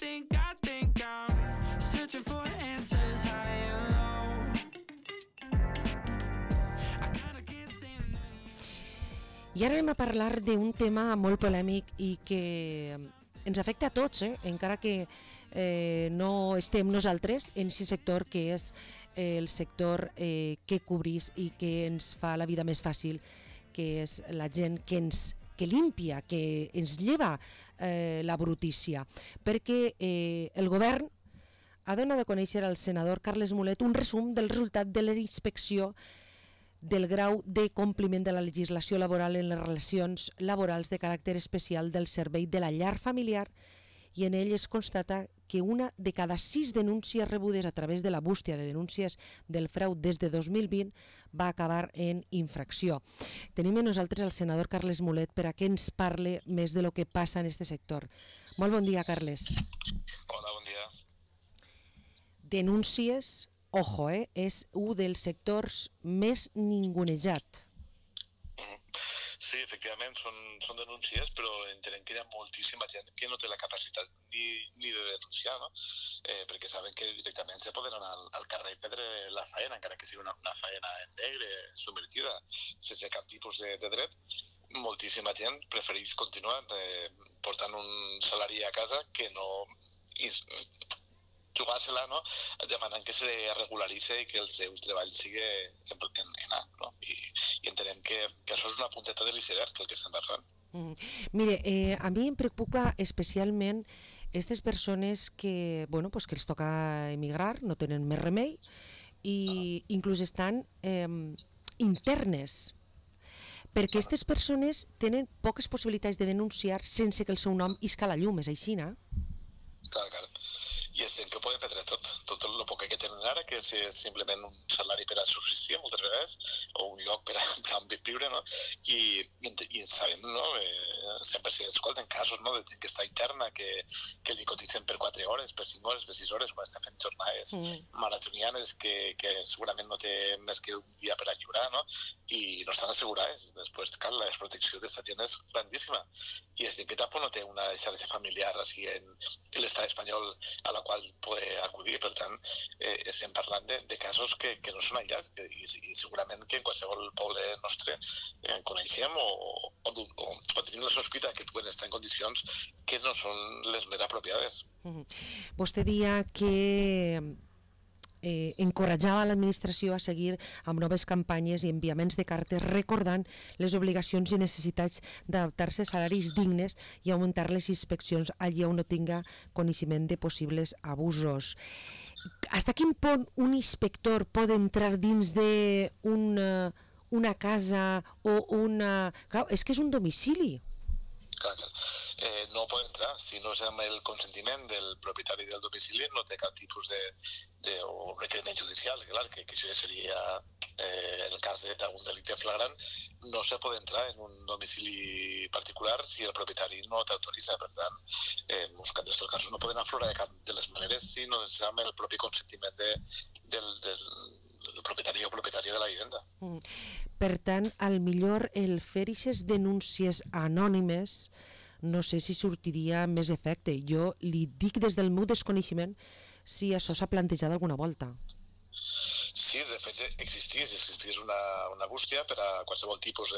think I'm searching for answers high and low. I ara anem a parlar d'un tema molt polèmic i que ens afecta a tots, encara que no estem nosaltres en aquest sector, que és el sector que cobrís i que ens fa la vida més fàcil, que és la gent que limpia, que ens lleva la brutícia, perquè el govern ha donat a conèixer al senador Carles Mulet un resum del resultat de la inspecció del grau de compliment de la legislació laboral en les relacions laborals de caràcter especial del servei de la llar familiar, i en ell es constata que una de cada 6 denúncies rebudes a través de la bústia de denúncies del frau des de 2020 va acabar en infracció. Tenim amb nosaltres el senador Carles Mulet per a que ens parle més de lo que passa en aquest sector. Molt bon dia, Carles. Hola, bon dia. Denúncies, ojo, és un dels sectors més ningunejat. Sí, efectivament, són denúncies, però entenem que hi ha moltíssima gent que no té la capacitat ni de denunciar, no? Perquè saben que directament se poden anar al carrer i perdre la faena, encara que sigui una faena en negre, submertida, sense cap tipus de dret. Moltíssima gent prefereix continuar portant un salari a casa que no jugar-se-la, no? Demanant que se regularitzi i que el seu treball sigui sempre en A, no? I entenem que això és una punteta de l'iceberg, el que estem parlant. Mire, a mi em preocupa especialment aquestes persones que, bueno, pues que els toca emigrar, no tenen més remei i inclús estan internes, perquè aquestes persones tenen poques possibilitats de denunciar sense que el seu nom isca a la llum, és així, no? Clar. I és que ho poden perdre tot el poc que tenen ara, que és simplement un salari per a subsistir moltes vegades, o un lloc per a viure, no? I sabem, no? Sempre s'escolten casos, no?, de gent que està interna, que li cotitzen per 4 hores, per 5 hores, per 6 hores, quan està fent jornades maratonianes que segurament no té més que un dia per a lliurar, no? I no estan assegurades. Després, clar, la desprotecció d'aquesta gent és grandíssima. I és que tampoc no té una xarxa familiar així en l'estat espanyol a la qual poder acudir. Per tant, estem parlant de casos que no són aïllats i segurament que en qualsevol poble nostre coneixem o tenim la sospita que puguen estar en condicions que no són les més apropiades. Vostè dia que encoratjava l'administració a seguir amb noves campanyes i enviaments de cartes recordant les obligacions i necessitats d'adaptar-se a salaris dignes i augmentar les inspeccions allà on no tinga coneixement de possibles abusos. Hasta quin punt un inspector pot entrar dins d'una casa o una... Clar, és que és un domicili. Clar. No pot entrar. Si no és amb el consentiment del propietari del domicili, no té cap tipus de requeriment judicial. Clar, que això ja seria en el cas d'algun delicte flagrant, no se pot entrar en un domicili particular si el propietari no t'autoritza. Per tant, en molts casos no poden aflorar de cap de les maneres si no és amb el propi consentiment del propietari o propietària de la vivenda. Per tant, al millor el fer aquestes denúncies anònimes no sé si sortiria més efecte. Jo li dic des del meu desconeixement si això s'ha plantejat alguna volta. Sí, de fet existís una bústia per a qualsevol tipus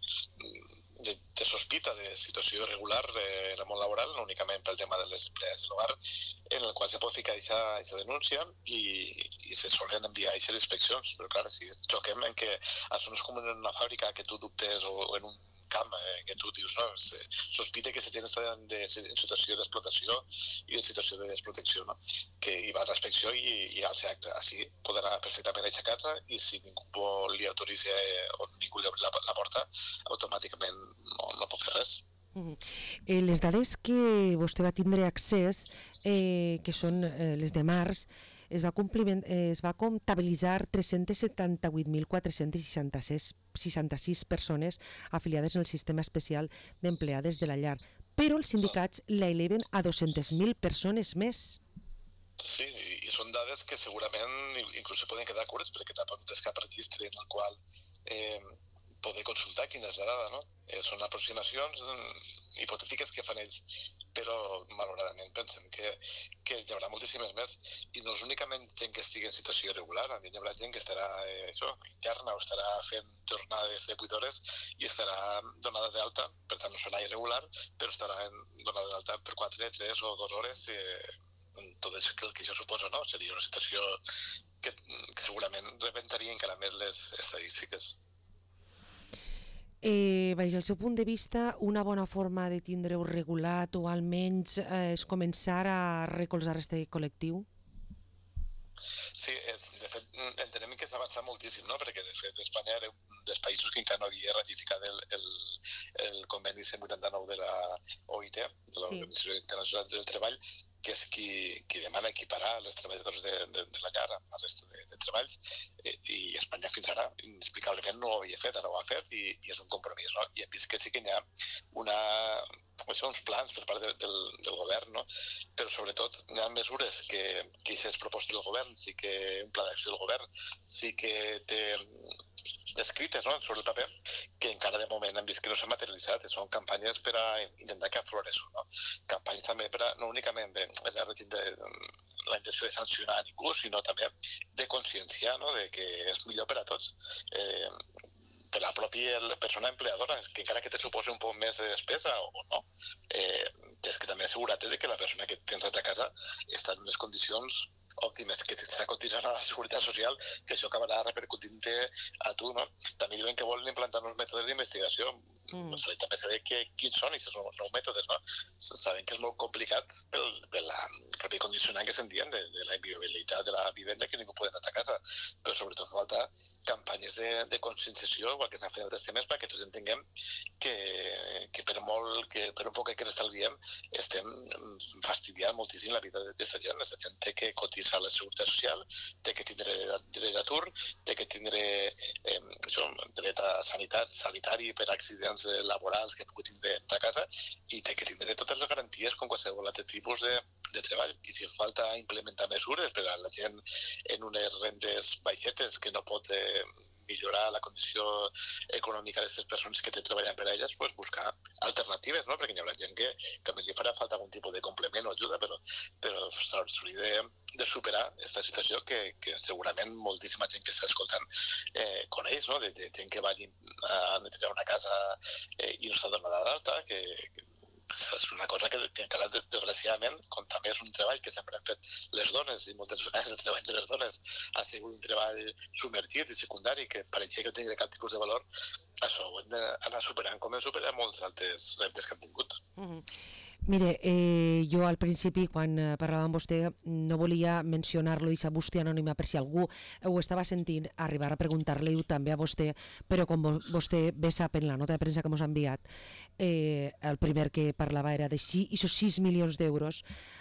de sospita de situació irregular en el món laboral, no únicament pel tema de les empleades de l'hogar, en el qual se pot ficar aquesta denúncia i se solen enviar aquestes inspeccions. Però clar, si xoquem en que això no és com en una fàbrica que tu dubtes o en un camp que tu dius, no, sospita que se té en situació d'explotació i en situació de desprotecció, no? Que hi va a la inspecció i al ser acte. Així pot anar perfectament aixecar-la i si ningú li autoritza o ningú li obri la porta, automàticament no pot fer res. Les dades que vostè va tindre accés, que són les de març, es va comptabilitzar 378.466 persones afiliades en el sistema especial d'empleades de la llar, però els sindicats la eleven a 200.000 persones més. Sí, i són dades que segurament inclús se poden quedar curts, perquè tampoc no tens cap registre en el qual poder consultar quina és la dada, no? Són aproximacions hipotètiques que fan ells, però malauradament pensem que hi haurà moltíssimes més, i no és únicament gent que estigui en situació irregular, a mi hi haurà gent que estarà interna o estarà fent jornades de 8 hores i estarà donada d'alta, per tant no serà irregular, però estarà donada d'alta per 4, 3 o 2 hores, tot el que això suposa, no? Seria una situació que segurament rebentaria encara més les estadístiques. Baix el seu punt de vista, una bona forma de tindre-ho regulat o almenys és començar a recolzar este col·lectiu? Sí, de fet, entenem que s'ha avançat moltíssim, no? Perquè de fet Espanya era un dels països que encara no havia ratificat el conveni 189 de la OIT, de l'Organització Internacional del Treball, que és qui demana equiparar els treballadors de la llar amb la resta de treballs, i Espanya fins ara inexplicablement no ho havia fet, ara ho ha fet i és un compromís, no? I hem vist que sí que hi ha uns plans per part del govern, no? Però sobretot hi ha mesures que aquestes propostes del govern, sí que un pla d'acció del govern sí que té descrites, no?, sobre el paper, que encara de moment hem vist que no s'han materialitzat. Són campanyes per a intentar que aflorés, no? Campanyes també per a, no únicament la intenció de sancionar a ningú, sinó també de conscienciar, no?, de que és millor per a tots. Per la pròpia persona empleadora, que encara que te suposi un poc més de despesa o no, és que també assegurar-te que la persona que tens a casa està en unes condicions òptimes, que t'està cotitzant a la Seguretat Social, que això acabarà repercutint-te a tu, no? També diuen que volen implantar uns mètodes d'investigació. També saber quins són aquests nous mètodes, no? Sabem que és molt complicat per la propi condicionant que se'n diuen de la inviolabilitat de la vivenda, que ningú pot anar a casa, però sobretot falta campanyes de conscienciació, igual que s'han fet altres temes, perquè tots entenguem que per un poc que estalviem estem fastidiant moltíssim la vida d'aquesta gent. Aquesta gent té que cotitzar a la Seguretat Social, té que tindre dret d'atur, té que tindre dret a sanitari per accidents laborals que pugui tindre a casa, i té que tindre totes les garanties com qualsevol altre tipus de treball. I si falta implementar mesures per a la gent en unes rendes baixetes que no pot millorar la condició econòmica d'aquestes persones que treballen per a elles, doncs buscar alternatives, no? Perquè hi haurà gent que a mi li farà falta algun tipus de complement o ajuda, però s'hauria de superar aquesta situació que segurament moltíssima gent que està escoltant coneix, no? De gent que va a netejar una casa i no està donada d'alta, que és una cosa que encara, desgraciadament, com també és un treball que sempre han fet les dones, i moltes vegades el treball de les dones ha sigut un treball submergit i secundari, que pareixia que no tenia cap tipus de valor, això ho hem d'anar superant, com hem superat molts altres reptes que hem tingut. Mire, jo al principi, quan parlava amb vostè, no volia mencionar-lo d'aquesta bústia anònima per si algú ho estava sentint, arribar a preguntar-li-ho també a vostè, però com vostè bé sap en la nota de premsa que ens ha enviat, el primer que parlava era de 6 milions d'euros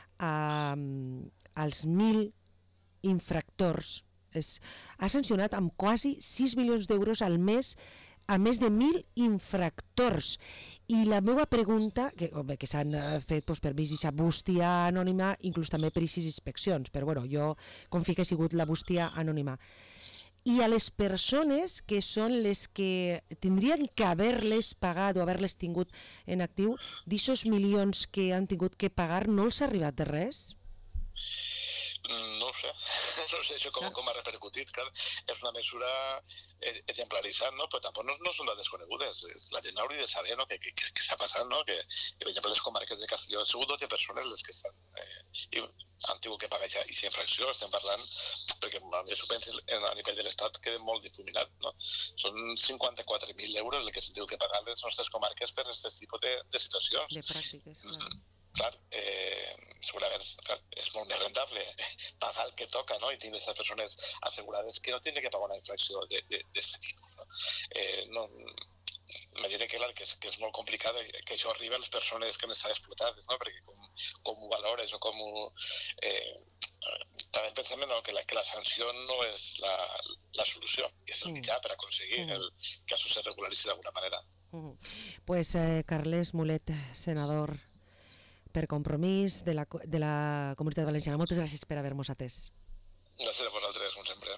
als 1.000 infractors. Ha sancionat amb quasi 6 milions d'euros al mes a més de 1.000 infractors. I la meva pregunta, que s'han fet per mig d'aquesta bústia anònima, inclús també per aquestes inspeccions, però bueno, jo confio que ha sigut la bústia anònima. I a les persones que són les que tindrien que haver-les pagat o haver-les tingut en actiu, d'aquests milions que han tingut que pagar, no els ha arribat de res? No ho sé, no sé això com ha repercutit. Clar, és una mesura exemplaritzant, no? Però tampoc no són dades conegudes. La gent hauria de saber, no? Què està passant, no? Que, per exemple, les comarques de Castelló han sigut 12 persones les que han tingut que pagar ja aquesta infracció. Estem parlant, perquè jo penso a nivell de l'Estat queda molt difuminat, no? Són 54.000 euros el que s'han tingut que pagar les nostres comarques per aquest tipus de situacions. De pràctiques, clar. Clar, segurament és molt més rentable pagar el que toca, no? I tenir aquestes persones assegurades que no tenen que pagar una infracció d'aquest tipus, no? M'imagino que, clar, que és molt complicat que això arribi a les persones que han estat explotades, no? Perquè com ho valores o com ho... també pensem, no, que la sanció no és la solució, és el mitjà per aconseguir que això se regularitzi d'alguna manera. Pues Carles Mulet, senador per Compromís de la Comunitat Valenciana. Moltes gràcies per haver-nos atès. Gràcies a vosaltres, com sempre.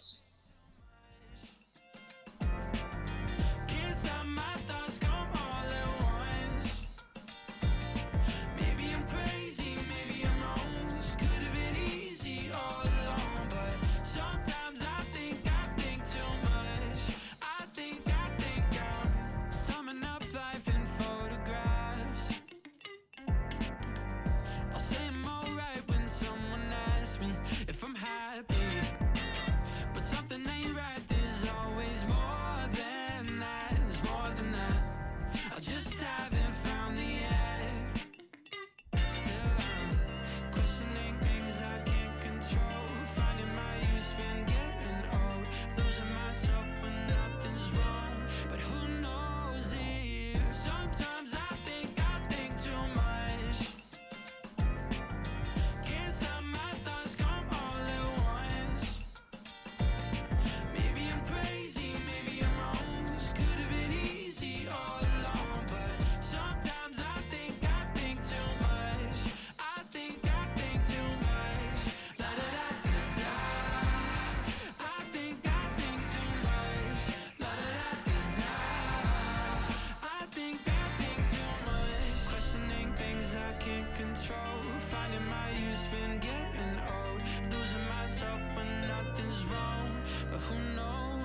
myself when nothing's wrong, but who knows?